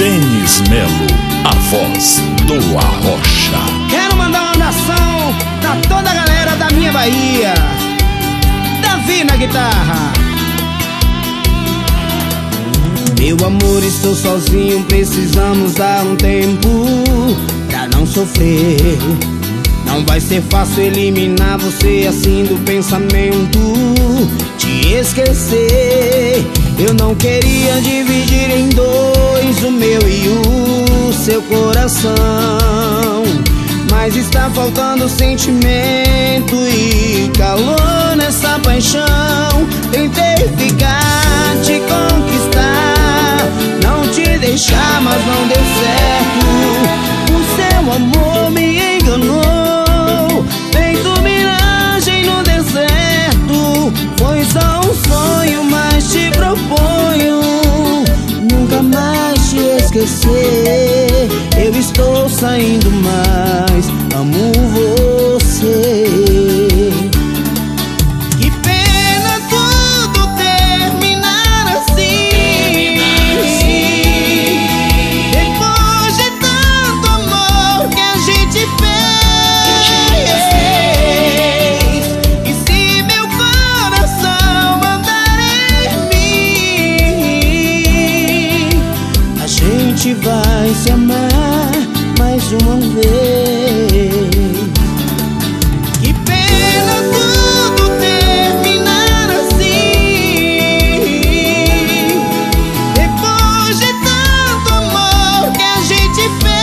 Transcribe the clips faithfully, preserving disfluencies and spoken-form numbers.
Denis Melo, a voz do Arrocha. Quero mandar uma oração pra toda a galera da minha Bahia. Davi na guitarra. Meu amor, estou sozinho, precisamos dar um tempo pra não sofrer. Não vai ser fácil eliminar você assim do pensamento, te esquecer. Eu não queria dividir em dois o meu e o seu coração, mas está faltando sentimento e calor nessa paixão. Tentei ficar, te conquistar, não te deixar, mas não deu certo. O seu amor me enganou, feito miragem no deserto. Foi só um sonho, mas te proponho nunca mais te esquecer. Eu estou saindo, mas amo você. Que pena tudo terminar assim, terminar assim. Depois de tanto amor que a gente fez. E se meu coração mandar em mim, a gente vai se amar mais uma vez. Que pena tudo terminar assim, depois de tanto amor que a gente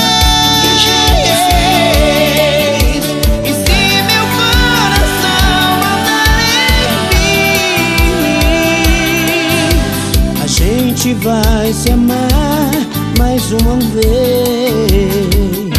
fez. E se meu coração mandar em mim, a gente vai se amar mais uma vez.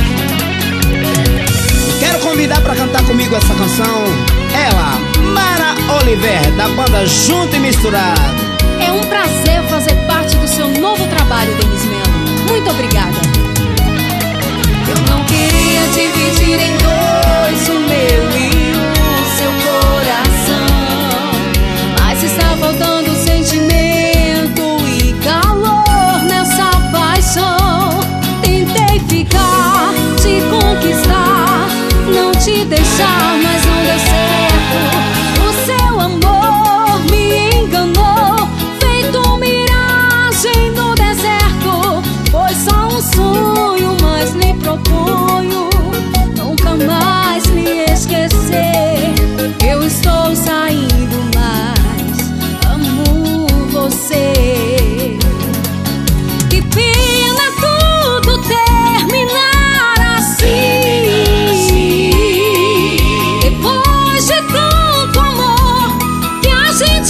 Quero convidar pra cantar comigo essa canção ela, Mara Oliver, da banda Junto e Misturado. É um prazer fazer parte do seu novo trabalho, Denis Melo. Muito obrigada. Eu não queria dividir em dois o meu e o seu coração, mas está faltando sentimento e calor nessa paixão. Tentei ficar, te conquistar, não te deixar, mas não deu certo. O seu amor me enganou, feito miragem no deserto. Foi só um sonho, mas lhe proponho nunca mais me esquecer. Eu estou saindo, mas amo você. Que pena tudo terminar assim, depois de tanto amor que a gente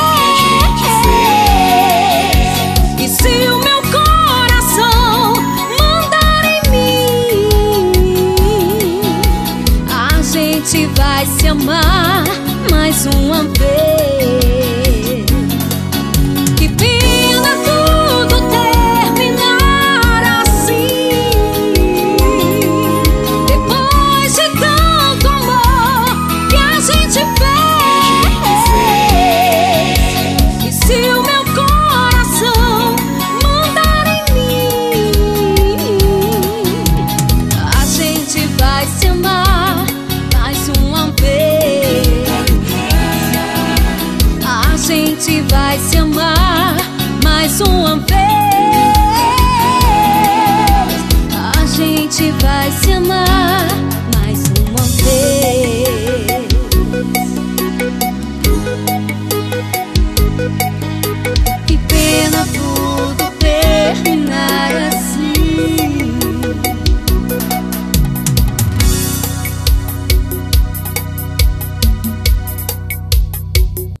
fez. E se o meu coração mandar em mim, a gente vai se amar mais uma vez. Que pena tudo terminar assim, depois de tanto amor que a gente fez. E se o meu coração mandar em mim, a gente vai se amar mais uma vez. A gente vai se amar mais uma vez. A gente vai se